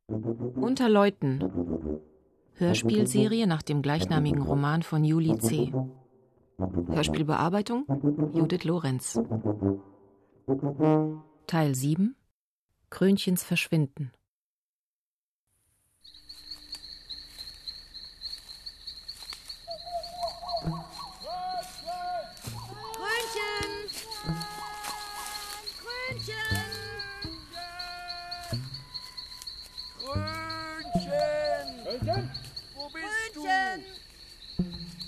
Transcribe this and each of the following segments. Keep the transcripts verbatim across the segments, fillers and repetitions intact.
Unter Leuten. Hörspielserie nach dem gleichnamigen Roman von Julie C. Hörspielbearbeitung Judith Lorenz. Teil sieben. Krönchens Verschwinden. Wo bist Krönchen! Du?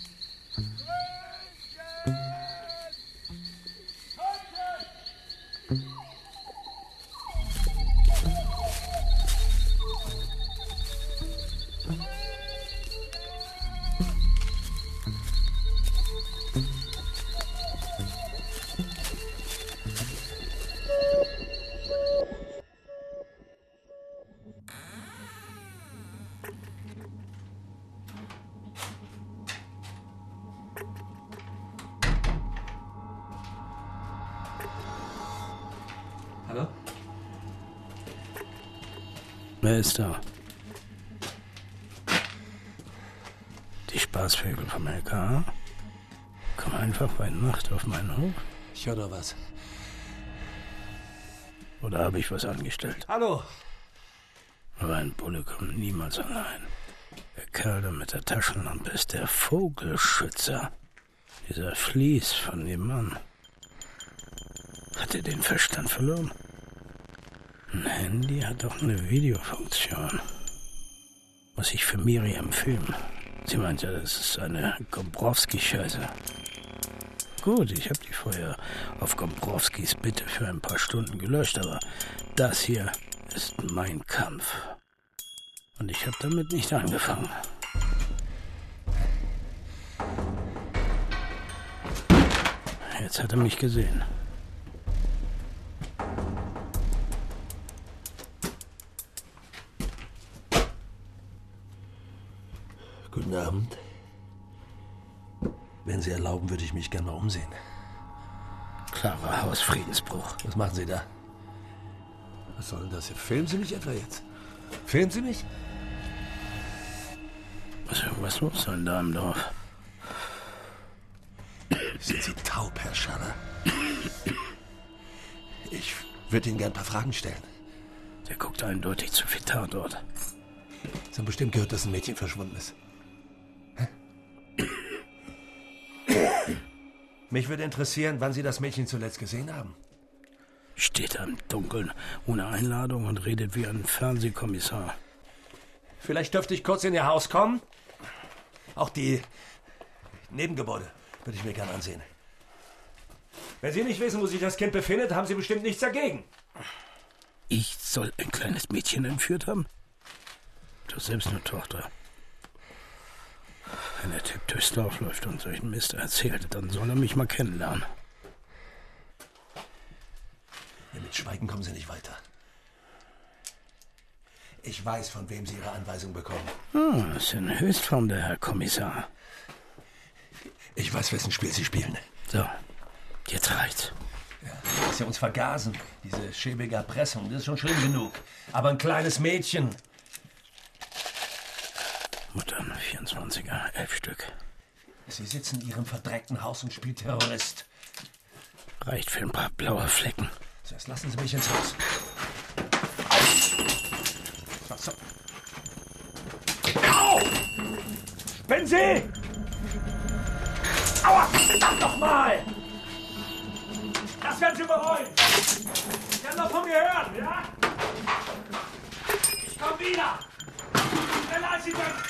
Hallo? Wer ist da? Die Spaßvögel vom L K A? Komm einfach bei Nacht auf meinen Hof? Ich höre doch was. Oder habe ich was angestellt? Hallo? Aber ein Bulle kommt niemals allein. Der Kerl da mit der Taschenlampe ist der Vogelschützer. Dieser Flies von nebenan. Hat er den Verstand verloren? Ein Handy hat doch eine Videofunktion. Muss ich für Miriam filmen. Sie meint ja, das ist eine Gombrowski-Scheiße. Gut, ich habe die vorher auf Gombrowskis Bitte für ein paar Stunden gelöscht, aber das hier ist mein Kampf. Und ich habe damit nicht angefangen. Jetzt hat er mich gesehen. Guten Abend. Wenn Sie erlauben, würde ich mich gerne mal umsehen. Klarer Hausfriedensbruch. Was machen Sie da? Was soll denn das hier? Filmen Sie mich etwa jetzt? Filmen Sie mich? Was, was los denn da im Dorf? Sind Sie taub, Herr Schaller? Ich würde Ihnen gern ein paar Fragen stellen. Der guckt eindeutig zu viel Tatort. Sie haben bestimmt gehört, dass ein Mädchen verschwunden ist. Hä? Mich würde interessieren, wann Sie das Mädchen zuletzt gesehen haben. Steht da im Dunkeln, ohne Einladung und redet wie ein Fernsehkommissar. Vielleicht dürfte ich kurz in Ihr Haus kommen? Auch die Nebengebäude würde ich mir gern ansehen. Wenn Sie nicht wissen, wo sich das Kind befindet, haben Sie bestimmt nichts dagegen. Ich soll ein kleines Mädchen entführt haben? Du hast selbst eine Tochter. Wenn der Typ durchs Dorf läuft und solchen Mist erzählt, dann soll er mich mal kennenlernen. Ja, mit Schweigen kommen Sie nicht weiter. Ich weiß, von wem Sie Ihre Anweisung bekommen. Ah, das ist in Höchstform der Herr Kommissar. Ich weiß, wessen Spiel Sie spielen. So, jetzt reicht's. Ja, dass Sie uns vergasen, diese schäbige Erpressung, das ist schon schlimm genug. Aber ein kleines Mädchen... Muttern, vierundzwanziger, elf Stück. Sie sitzen in Ihrem verdreckten Haus und spielen Terrorist. Reicht für ein paar blaue Flecken. So, jetzt lassen Sie mich ins Haus. So, so. Au! Spinnen Sie! Aua! Verdammt doch mal! Das werden Sie bereuen! Sie werden noch von mir hören, ja? Ich komme wieder! Schneller als Sie denken!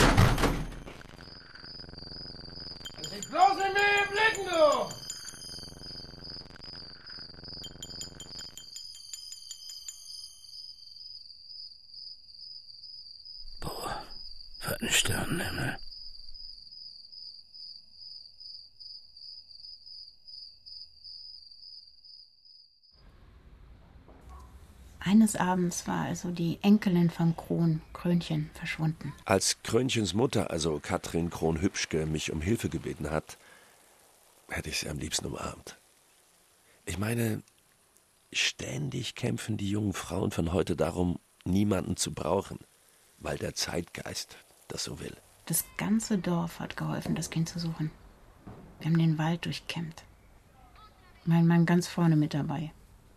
Bloß in mir blicken, du! Boah, was ein Sternenhimmel. Eines Abends war also die Enkelin von Kron, Krönchen, verschwunden. Als Krönchens Mutter, also Katrin Kron-Hübschke, mich um Hilfe gebeten hat, hätte ich sie am liebsten umarmt. Ich meine, ständig kämpfen die jungen Frauen von heute darum, niemanden zu brauchen, weil der Zeitgeist das so will. Das ganze Dorf hat geholfen, das Kind zu suchen. Wir haben den Wald durchkämmt. Mein Mann ganz vorne mit dabei.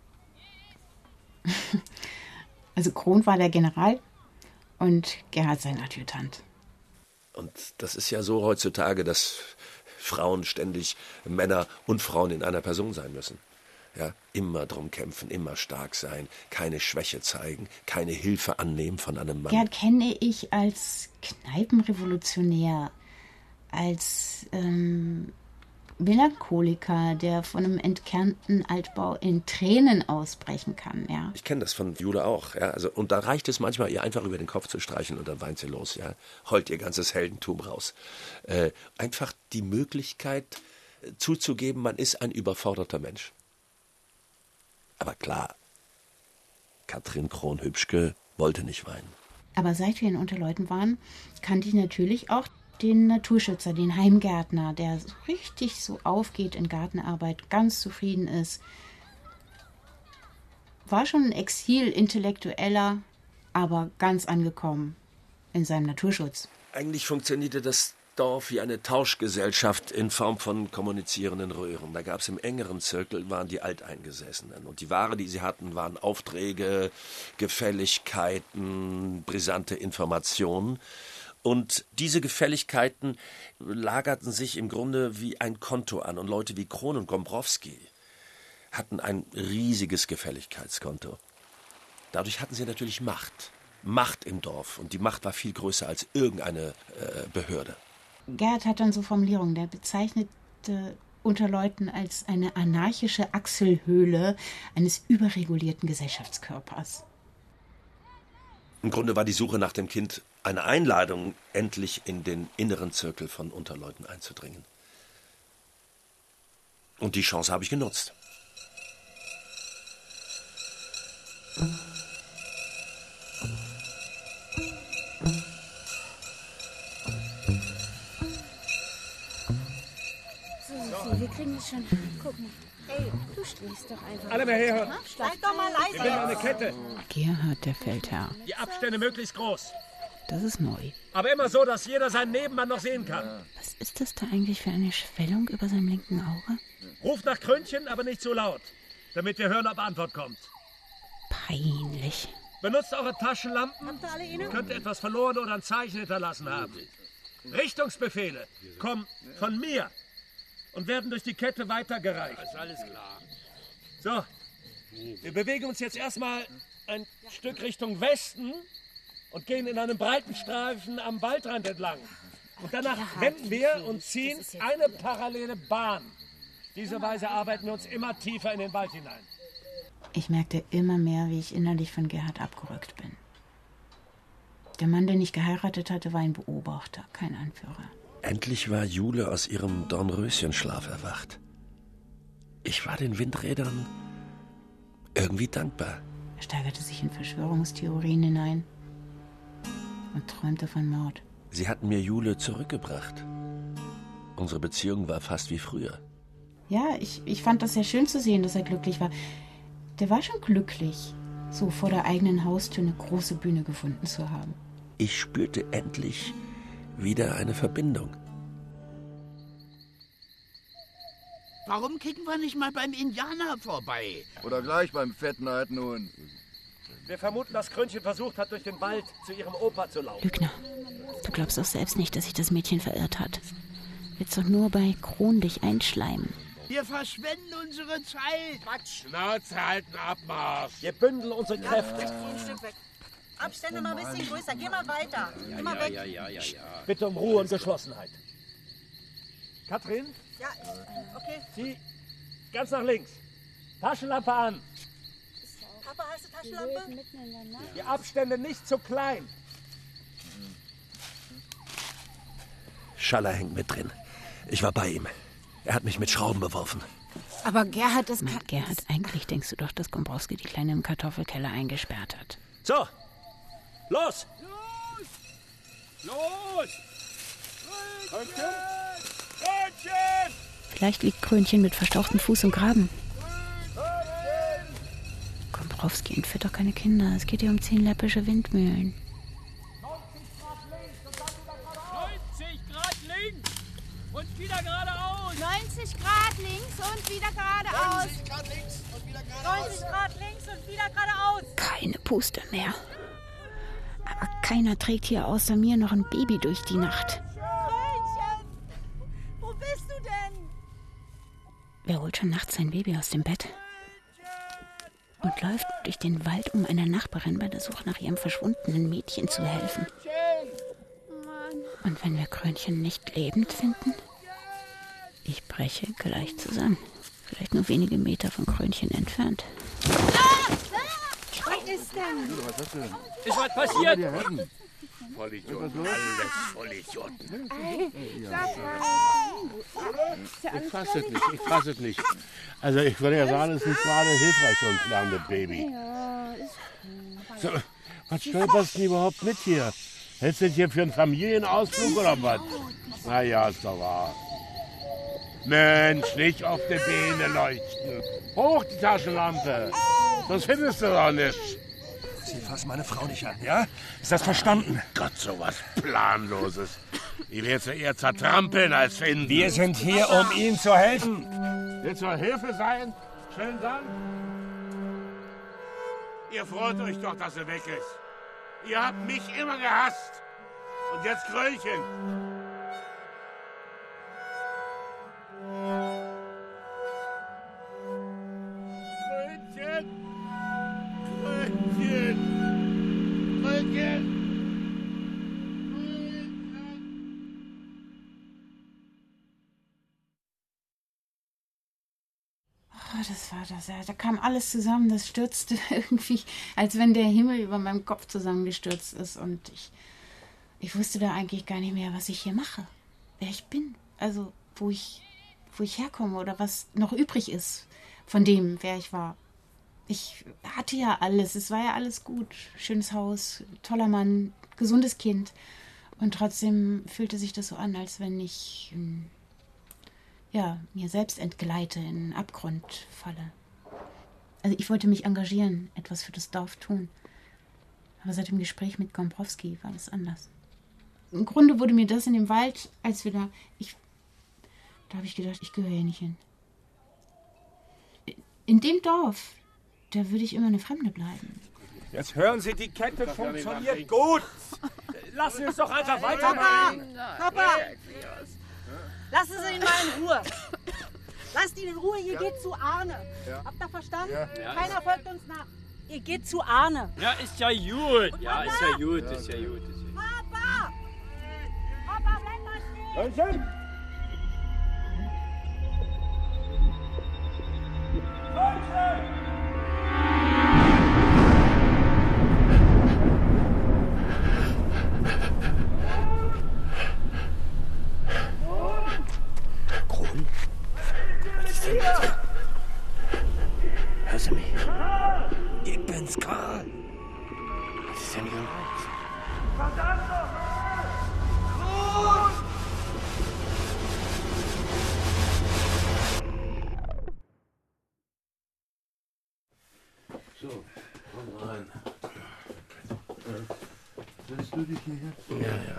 Also Kron war der General und Gerhard sein Adjutant. Und das ist ja so heutzutage, dass Frauen ständig Männer und Frauen in einer Person sein müssen. Ja, immer drum kämpfen, immer stark sein, keine Schwäche zeigen, keine Hilfe annehmen von einem Mann. Gerhard kenne ich als Kneipenrevolutionär, als ähm, Melancholiker, der von einem entkernten Altbau in Tränen ausbrechen kann. Ja. Ich kenne das von Jule auch. Ja, also, und da reicht es manchmal, ihr einfach über den Kopf zu streichen und dann weint sie los. Ja, heult ihr ganzes Heldentum raus. Äh, einfach die Möglichkeit äh, zuzugeben, man ist ein überforderter Mensch. Aber klar, Katrin Krohn-Hübschke wollte nicht weinen. Aber seit wir in Unterleuthen waren, kannte ich natürlich auch den Naturschützer, den Heimgärtner, der so richtig so aufgeht in Gartenarbeit, ganz zufrieden ist. War schon ein Exil-Intellektueller, aber ganz angekommen in seinem Naturschutz. Eigentlich funktionierte das Dorf wie eine Tauschgesellschaft in Form von kommunizierenden Röhren. Da gab es im engeren Zirkel, waren die Alteingesessenen. Und die Ware, die sie hatten, waren Aufträge, Gefälligkeiten, brisante Informationen. Und diese Gefälligkeiten lagerten sich im Grunde wie ein Konto an. Und Leute wie Krohn und Gombrowski hatten ein riesiges Gefälligkeitskonto. Dadurch hatten sie natürlich Macht. Macht im Dorf. Und die Macht war viel größer als irgendeine äh, Behörde. Gerhard hat dann so Formulierungen, der bezeichnete Unterleuthen als eine anarchische Achselhöhle eines überregulierten Gesellschaftskörpers. Im Grunde war die Suche nach dem Kind eine Einladung, endlich in den inneren Zirkel von Unterleuthen einzudringen. Und die Chance habe ich genutzt. Wir kriegen es schon. Guck mal. Ey, du stehst doch einfach. Alle mehr her. Bleib doch mal leise. Wir bilden eine Kette. Gerhard, der Feldherr. Die Abstände möglichst groß. Das ist neu. Aber immer so, dass jeder seinen Nebenmann noch sehen kann. Was ist das da eigentlich für eine Schwellung über seinem linken Auge? Ruft nach Krönchen, aber nicht so laut, damit wir hören, ob Antwort kommt. Peinlich. Benutzt eure Taschenlampen. Habt ihr alle eine? Könnte etwas verloren oder ein Zeichen hinterlassen haben. Richtungsbefehle kommen von mir und werden durch die Kette weitergereicht. Das ist alles klar. So, wir bewegen uns jetzt erstmal ein Stück Richtung Westen und gehen in einem breiten Streifen am Waldrand entlang. Und danach wenden wir und ziehen eine parallele Bahn. Diese Weise arbeiten wir uns immer tiefer in den Wald hinein. Ich merkte immer mehr, wie ich innerlich von Gerhard abgerückt bin. Der Mann, den ich geheiratet hatte, war ein Beobachter, kein Anführer. Endlich war Jule aus ihrem Dornröschenschlaf erwacht. Ich war den Windrädern irgendwie dankbar. Er steigerte sich in Verschwörungstheorien hinein und träumte von Mord. Sie hatten mir Jule zurückgebracht. Unsere Beziehung war fast wie früher. Ja, ich, ich fand das sehr schön zu sehen, dass er glücklich war. Der war schon glücklich, so vor der eigenen Haustür eine große Bühne gefunden zu haben. Ich spürte endlich wieder eine Verbindung. Warum kicken wir nicht mal beim Indianer vorbei? Oder gleich beim fetten alten Hund. Wir vermuten, dass Krönchen versucht hat, durch den Wald zu ihrem Opa zu laufen. Lügner, du glaubst doch selbst nicht, dass sich das Mädchen verirrt hat. Willst doch nur bei Kron dich einschleimen. Wir verschwenden unsere Zeit. Quatsch, Schnauze halten, Abmarsch. Wir bündeln unsere Kräfte. Ein Stück weg. Abstände mal ein bisschen größer. Geh mal weiter. Geh mal weg. Ja, ja, ja, ja. Bitte um Ruhe und Geschlossenheit. Katrin, Ja, okay. zieh ganz nach links. Taschenlampe an. Papa, hast du Taschenlampe? Die Abstände nicht zu klein. Schaller hängt mit drin. Ich war bei ihm. Er hat mich mit Schrauben beworfen. Aber Gerhard, das... Mein Gerhard, eigentlich denkst du doch, dass Gombrowski die Kleine im Kartoffelkeller eingesperrt hat. So, los! Los! Krönchen! Krönchen! Vielleicht liegt Krönchen mit verstauchtem Fuß im Graben. Gombrowski entführt doch keine Kinder. Es geht hier um zehn läppische Windmühlen. neunzig Grad links und wieder geradeaus. neunzig Grad links und wieder geradeaus. neunzig Grad links und wieder geradeaus. neunzig Grad links und wieder geradeaus. Keine Puste mehr. Aber keiner trägt hier außer mir noch ein Baby durch die Nacht. Krönchen, wo bist du denn? Wer holt schon nachts sein Baby aus dem Bett? Und läuft durch den Wald, um einer Nachbarin bei der Suche nach ihrem verschwundenen Mädchen zu helfen. Und wenn wir Krönchen nicht lebend finden? Ich breche gleich zusammen. Vielleicht nur wenige Meter von Krönchen entfernt. Was ist denn? Was hast du denn? Ist was passiert? Vollidioten, alles Vollidioten. Ich fasse es nicht, ich fasse es nicht. Also ich würde ja sagen, es ist nicht gerade hilfreich, so ein kleines Baby. So, was stolperst du denn überhaupt mit hier? Hältst du dich hier für einen Familienausflug oder was? Na ja, ist doch wahr. Mensch, nicht auf die Beine leuchten. Hoch die Taschenlampe. Sonst findest du doch nichts. Sie fassen meine Frau nicht an, ja? Ist das verstanden? Gott, sowas Planloses. Ich werde sie eher zertrampeln als finden. Wir sind hier, um Ihnen zu helfen. Will zur Hilfe sein? Schön dann. Ihr freut euch doch, dass er weg ist. Ihr habt mich immer gehasst. Und jetzt Krönchen. Krönchen. Krönchen. Krönchen. Oh, das war das. Ja. Da kam alles zusammen. Das stürzte irgendwie, als wenn der Himmel über meinem Kopf zusammengestürzt ist. Und ich, ich wusste da eigentlich gar nicht mehr, was ich hier mache. Wer ich bin. Also, wo ich, wo ich herkomme oder was noch übrig ist von dem, wer ich war. Ich hatte ja alles. Es war ja alles gut. Schönes Haus, toller Mann, gesundes Kind. Und trotzdem fühlte sich das so an, als wenn ich ähm, ja, mir selbst entgleite, in einen Abgrund falle. Also ich wollte mich engagieren, etwas für das Dorf tun. Aber seit dem Gespräch mit Gombrowski war das anders. Im Grunde wurde mir das in dem Wald, als wir da... Ich, da habe ich gedacht, ich gehöre hier nicht hin. In dem Dorf, da würde ich immer eine Fremde bleiben. Jetzt hören Sie, die Kette funktioniert gut. Lassen Sie uns doch einfach weitermachen. Papa! Papa! Lassen Sie ihn mal in Ruhe. Lasst ihn in Ruhe, ihr geht zu Arne. Ja. Habt ihr verstanden? Ja. Keiner folgt uns nach. Ihr geht zu Arne. Ja, ist ja gut. Ja, ist ja gut, ist ja gut. Ist ja gut. Papa! Papa, bleib mal stehen! Krönchen! Krönchen! Kron? Was ist denn jetzt? Hörst du mich? Ich bin's, Karl. Was ist denn hier? Verdammt nochmal! Kron! So, komm rein. Setzt du dich hier hin? Ja, ja.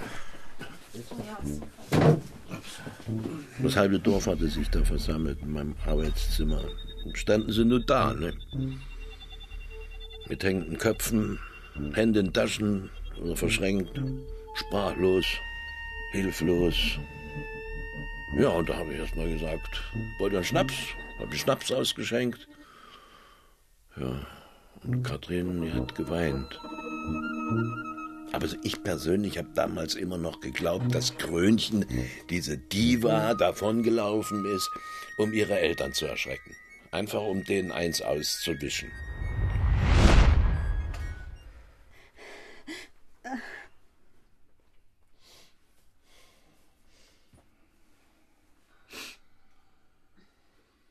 Das halbe Dorf hatte sich da versammelt in meinem Arbeitszimmer. Standen sie nur da, ne? Mit hängenden Köpfen, Hände in Taschen oder verschränkt, sprachlos, hilflos. Ja, und da habe ich erst mal gesagt, wollt ihr einen Schnaps? Habe ich Schnaps ausgeschenkt. Ja, und Katrin, die hat geweint. Aber ich persönlich habe damals immer noch geglaubt, dass Krönchen, diese Diva, davongelaufen ist, um ihre Eltern zu erschrecken. Einfach um denen eins auszuwischen.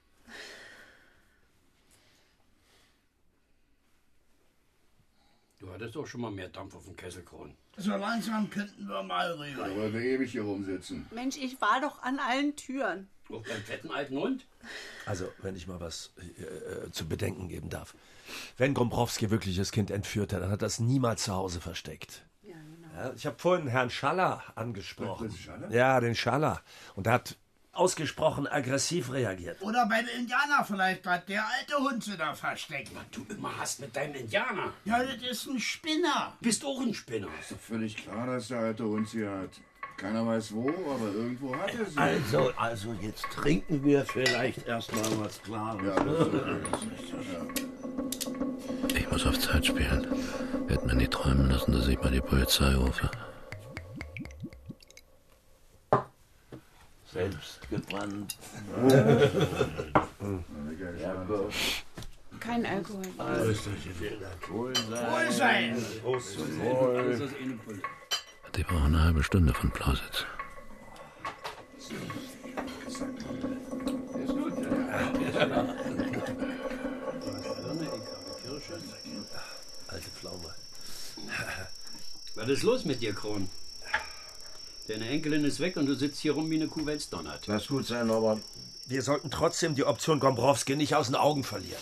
Du Aber das ist doch schon mal mehr Dampf auf dem Kessel, Kron. So langsam könnten wir mal rüber. Da wollen wir ewig hier rumsitzen. Mensch, ich war doch an allen Türen. Auch beim fetten alten Hund? Also, wenn ich mal was äh, zu bedenken geben darf. Wenn Gombrowski wirklich das Kind entführt hat, dann hat er das niemals zu Hause versteckt. Ja, genau. Ja, ich habe vorhin Herrn Schaller angesprochen. Was, Schaller? Ja, den Schaller. Und der hat ausgesprochen aggressiv reagiert. Oder bei den Indianern vielleicht hat der alte Hund sie da versteckt. Was du immer hast mit deinem Indianer. Ja, das ist ein Spinner. Bist auch ein Spinner. Ist doch völlig klar, dass der alte Hund sie hat. Keiner weiß wo, aber irgendwo hat er sie. Also, also jetzt trinken wir vielleicht erstmal was Klares. Ja, das ist ja. Ich muss auf Zeit spielen. Werd mir nie träumen lassen, dass ich mal die Polizei rufe. Selbstgebrannt. Kein Alkohol. Wohl Wohl sein. Wohl. Die brauchen eine halbe Stunde von Plausitz. Alte Pflaume. Was ist los mit dir, Kron? Deine Enkelin ist weg und du sitzt hier rum wie eine Kuh, wenn's donnert. Lass gut sein, aber Wir sollten trotzdem die Option Gombrowski nicht aus den Augen verlieren.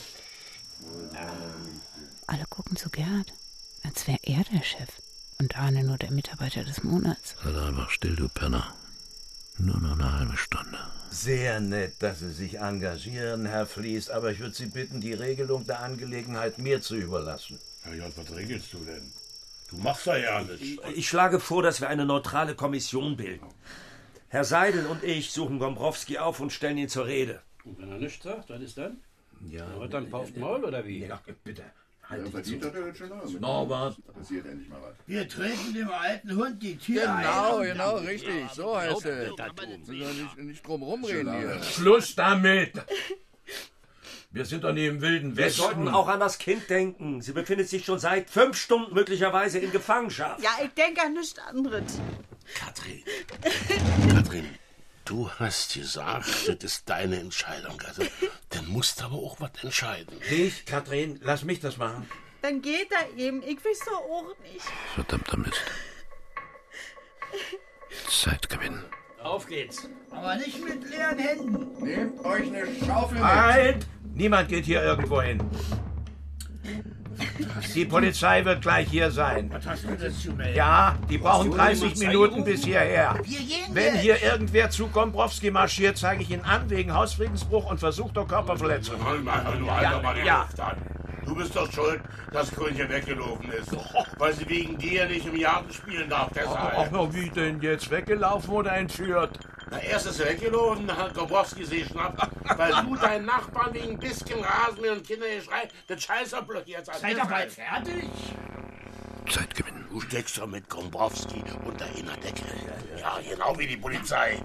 Alle gucken zu Gerhard, als wäre er der Chef und Arne nur der Mitarbeiter des Monats. Sei doch einfach still, du Penner. Nur noch eine halbe Stunde. sehr nett, dass Sie sich engagieren, Herr Flies, aber ich würde Sie bitten, die Regelung der Angelegenheit mir zu überlassen. Herr J., was regelst du denn? Du machst ja ja alles. Ich schlage vor, dass wir eine neutrale Kommission bilden. Herr Seidel und ich suchen Gombrowski auf und stellen ihn zur Rede. Und wenn er nichts sagt, was ist dann? Ja. Na, dann pauft Maul, oder wie? Ja, bitte. Halt ja, verdient hat er jetzt schon aus. Norbert. Passiert endlich mal was. Wir treten dem alten Hund die Tür ein. Genau, genau, richtig. So heißt es. Wir sollen nicht, nicht drum rumreden hier. Schluss damit! Wir sind doch nicht im Wilden Wir Westen. sollten auch an das Kind denken. Sie befindet sich schon seit fünf Stunden möglicherweise in Gefangenschaft. Ja, ich denke an nichts anderes. Katrin. Katrin, du hast gesagt, das ist deine Entscheidung. Also, dann musst du aber auch was entscheiden. Ich, Katrin, lass mich das machen. Dann geht er eben. Ich weiß doch auch nicht. Verdammter Mist. Zeit gewinnen. Auf geht's. Aber nicht mit leeren Händen. Nehmt euch eine Schaufel mit. Halt! Niemand geht hier irgendwo hin. Die Polizei wird gleich hier sein. Was hast du denn zu melden? Ja, die brauchen dreißig Minuten bis hierher. Wir gehen Wenn jetzt. hier irgendwer zu Gombrowski marschiert, zeige ich ihn an wegen Hausfriedensbruch und versuchter Körperverletzung. Halt mal, du halt Ja, doch mal die ja. Luft an. Du bist doch schuld, dass Krönchen weggelaufen ist. Weil sie wegen dir nicht im Garten spielen darf, deshalb. Ach, noch wie denn jetzt? Weggelaufen oder entführt? Na, erst ist er weggelaufen, dann hat Gombrowski sie geschnappt, weil du deinen Nachbarn wegen ein bisschen Rasenmäher und Kindergeschrei den Scheißer blockiert hast. Seid ihr bald fertig? Zeit gewinnen. Du steckst doch mit Gombrowski unter einer Decke. Ja, genau wie die Polizei.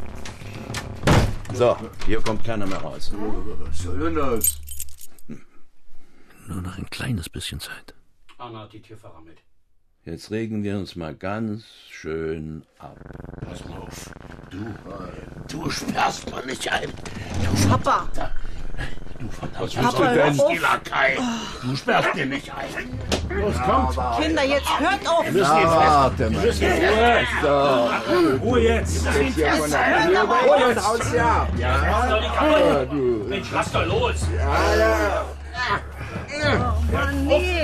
So, hier kommt keiner mehr raus. Was soll denn das? Nur noch ein kleines bisschen Zeit. Anna hat die Tierfahrer mit. Jetzt regen wir uns mal ganz schön ab. Pass mal auf. Du, du sperrst mal nicht ein. Du Papa. Du Was verdammter willst du denn? Lakai. Du sperrst dir nicht ein. Los, kommt. Kinder, jetzt hört auf. Wir müssen ihn Warte fest. Wir mal. müssen ihn fest. Ruhe jetzt! Das ist ja von der Hier bei uns aus, ja. Ja, du. Mensch, lass doch los! Ja, ja. Oh Mann, nee.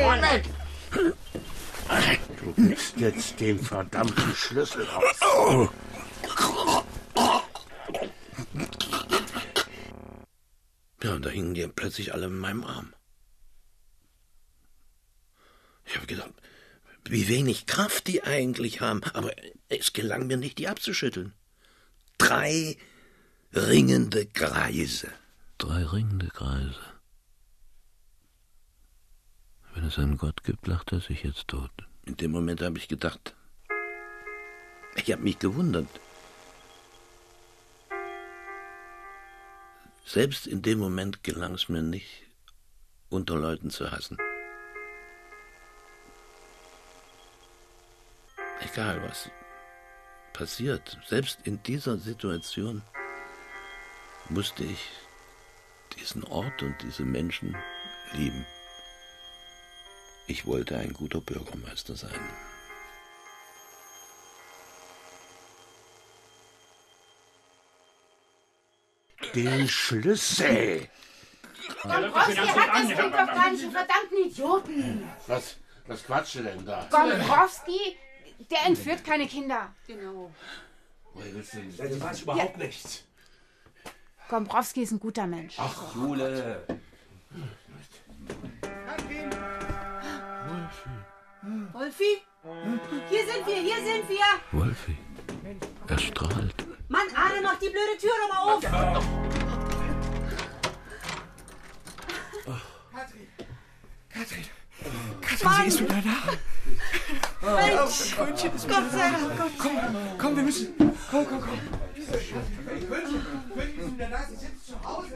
Du gibst jetzt den verdammten Schlüssel raus. Ja, und da hingen die plötzlich alle in meinem Arm. Ich habe gedacht, wie wenig Kraft die eigentlich haben, aber es gelang mir nicht, die abzuschütteln. Drei ringende Greise. Drei ringende Greise. Wenn es einen Gott gibt, lacht er sich jetzt tot. In dem Moment habe ich gedacht, ich habe mich gewundert. Selbst in dem Moment gelang es mir nicht, unter Leuten zu hassen. Egal was passiert, selbst in dieser Situation musste ich diesen Ort und diese Menschen lieben. Ich wollte ein guter Bürgermeister sein. Den Schlüssel! Gombrowski hat das Kind doch gar nicht, ihr verdammten Idioten! Was, was quatscht ihr denn da? Gombrowski, der entführt keine Kinder. Genau. Woher willst du denn? Sie weiß überhaupt nichts. Gombrowski ist ein guter Mensch. Ach, Jule. Wolfi? Hier sind wir, hier sind wir. Wolfi, er strahlt. Mann, Arne, mach die blöde Tür doch mal auf. Katrin, Katrin, Katrin, sie ist wieder da. Mensch, Krönchen ist Gott sei Dank, Gott Komm, sei Dank. komm, wir müssen. Komm, komm, komm. Krönchen, Krönchen ist wieder da, sie sitzt zu Hause.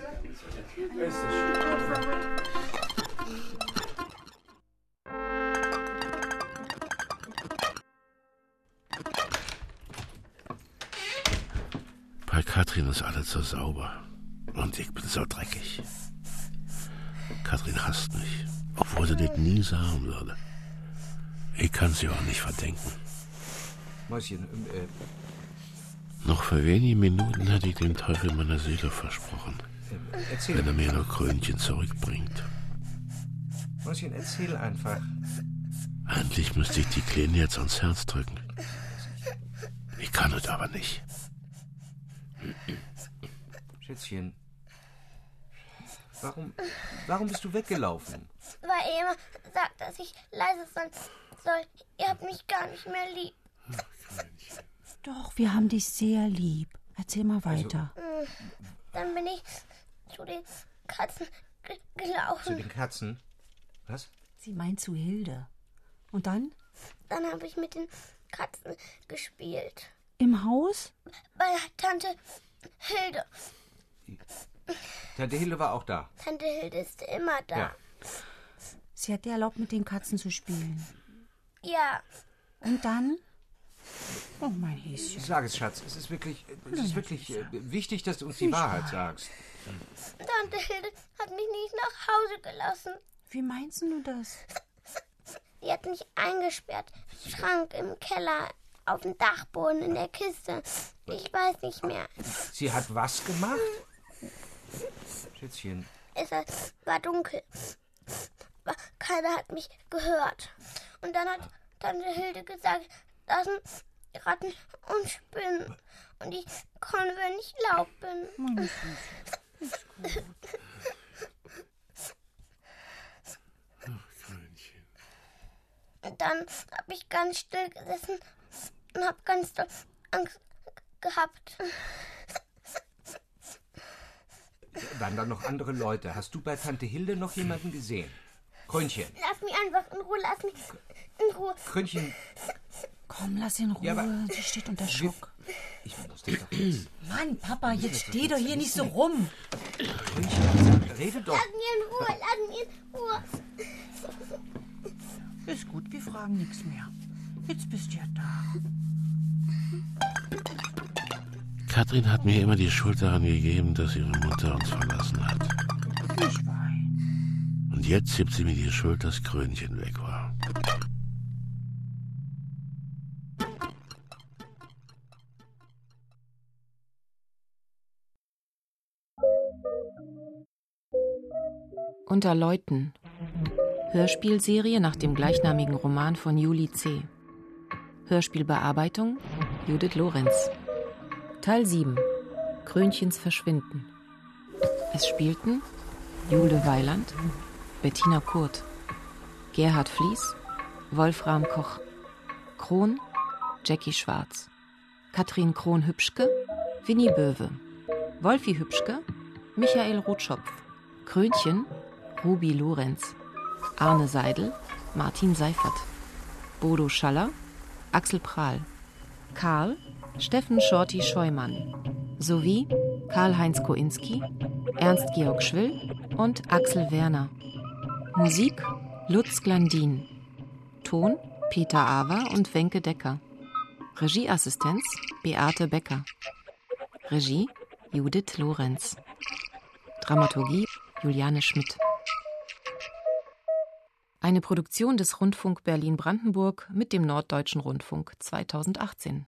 Bei Katrin ist alles so sauber. Und ich bin so dreckig. Katrin hasst mich, obwohl sie das nie sagen würde. Ich kann sie auch nicht verdenken. Mäuschen, äh... Noch für wenige Minuten hätte ich dem Teufel meine Seele versprochen. äh erzähl. Wenn er mir nur Krönchen zurückbringt. Mäuschen, erzähl einfach. Eigentlich müsste ich die Kleine jetzt ans Herz drücken. Ich kann es aber nicht. Schätzchen, warum, warum bist du weggelaufen? Weil ihr immer sagt, dass ich leise sein soll. Ihr habt mich gar nicht mehr lieb. Doch, wir haben dich sehr lieb. Erzähl mal weiter. Also, dann bin ich zu den Katzen ge gelaufen. Zu den Katzen? Was? Sie meint zu Hilde. Und dann? Dann habe ich mit den Katzen gespielt. Im Haus? Bei Tante Hilde. Tante Hilde war auch da. Tante Hilde ist immer da. Ja. Sie hat dir erlaubt, mit den Katzen zu spielen. Ja. Und dann? Oh, mein Häschen. Sag es, Schatz. Es ist wirklich, es ist wirklich äh, wichtig, dass du uns die Wahrheit sagst. Tante Hilde hat mich nicht nach Hause gelassen. Wie meinst du das? Die hat mich eingesperrt. Schrank im Keller, auf dem Dachboden, in der Kiste. Ich weiß nicht mehr. Sie hat was gemacht? Schätzchen. Es war dunkel. Keiner hat mich gehört. Und dann hat Tante Hilde gesagt, das sind Ratten und Spinnen. Und ich konnte, wenn ich laut bin. Und dann habe ich ganz still gesessen und habe ganz doll Angst gehabt. Waren da noch andere Leute? Hast du bei Tante Hilde noch jemanden gesehen? Krönchen. Lass mich einfach in Ruhe, lass mich in Ruhe. Krönchen. Komm, lass ihn in Ruhe. Ja, sie steht unter Schock. Ich muss das doch jetzt. Mann, Papa, jetzt steh doch hier nicht so rum. Krönchen, rede doch. Lass mich in Ruhe, lass mich in Ruhe. Ist gut, wir fragen nichts mehr. Jetzt bist du ja da. Katrin hat mir immer die Schuld daran gegeben, dass ihre Mutter uns verlassen hat. Ich wein. Und jetzt gibt sie mir die Schuld, dass Krönchen weg war. Unter Leuten. Hörspielserie nach dem gleichnamigen Roman von Julie C. Hörspielbearbeitung Judith Lorenz. Teil sieben. Krönchens Verschwinden. Es spielten Julde Weiland, Bettina Kurt, Gerhard Flies, Wolfram Koch, Kron, Jackie Schwarz, Katrin Kron-Hübschke, Winnie Böwe, Wolfi Hübschke, Michael Rotschopf, Krönchen, Ruby Lorenz, Arne Seidel, Martin Seifert, Bodo Schaller, Axel Prahl, Karl, Steffen Shorty Scheumann, sowie Karl-Heinz Koinski, Ernst-Georg Schwill und Axel Werner. Musik Lutz Glandin. Ton Peter Awer und Wenke Decker. Regieassistenz Beate Becker. Regie Judith Lorenz. Dramaturgie Juliane Schmidt. Eine Produktion des Rundfunk Berlin-Brandenburg mit dem Norddeutschen Rundfunk zweitausendachtzehn.